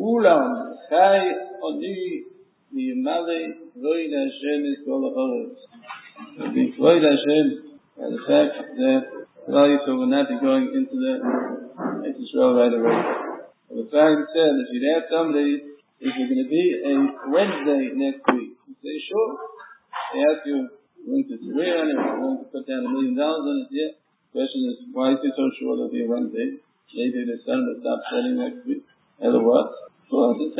Ulam, Chai, Oni, Yimale, Void Hashem is Kol HaOretz. The Void Hashem, and the fact that Klal Yisrael will not be going into the Eretz Yisrael right away. The fact said, if you'd ask somebody, is there going to be a Wednesday next week? You say, sure. They ask you, going to Syria, and you're going to put down $1 million on it, yeah. The question is, why is it so sure there'll be a Wednesday? Maybe the sun will stop setting next week. Other what? Well, it's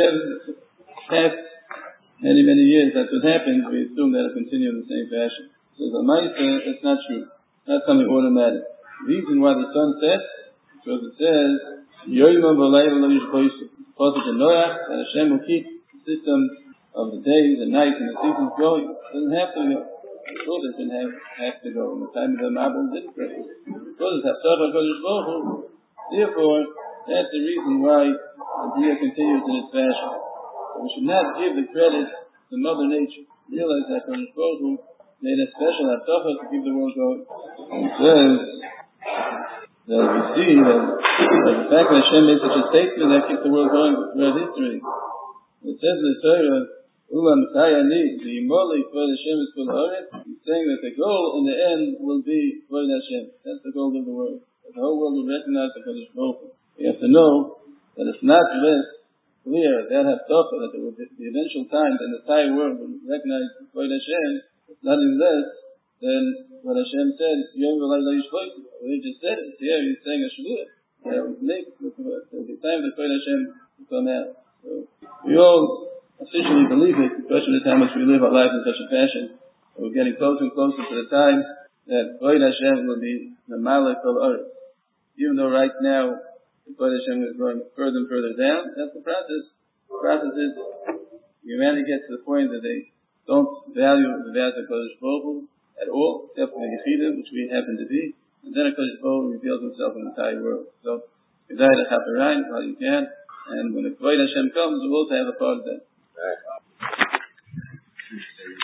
past many, many years. That's what happens. We assume that it'll continue in the same fashion. So the Maisa, it's not true. Not something automatic. The reason why the sun sets, because it says, Yoyma v'layla lo yishboisu. Pasuk in Noach, that Hashem will keep the system of the days, the nights, and the seasons going. It doesn't have to go. The Kodesh didn't have to go. In the time of the Mabul didn't go. The Kodesh have Tzachar Kodesh Baruch Hu. Therefore, that's the reason why the Bria continues in its fashion. We should not give the credit to Mother Nature. Realize that Kodesh Baruch Hu made a special Haftacha to keep the world going. And it says that we see that the fact that Hashem made such a statement that keeps the world going throughout history. It says in the Torah, Ulam Chayani, the Yimoli Kvod Hashem is Kol HaOretz. He's saying that the goal in the end will be Kvod Hashem. That's the goal of the world. The whole world will recognize the Kodesh Baruch Hu. We have to know that it's not less clear that Haftacha, that there will be the eventual time that the entire world will recognize Kvod Hashem. It's nothing less than what Hashem said, Yom V'Layla Yishboisu. We just said it. Here he's saying a Shavuot. That will make the time the Kvod Hashem will come out. So we all officially believe it. The question is how much we live our lives in such a fashion. So we're getting closer and closer to the time that Kvod Hashem will be the Malach of Earth. Even though right now the Kvod Hashem is going further and further down, that's the process. The process is humanity gets to the point that they don't value the vows of Kodesh Baruch Hu at all, except for the Yechidah, which we happen to be. And then Kodesh Baruch Hu reveals himself in the entire world. So, Kedai L'Chaperayim while you can, and when the Kvod Hashem comes, we'll also have a part of that. Right.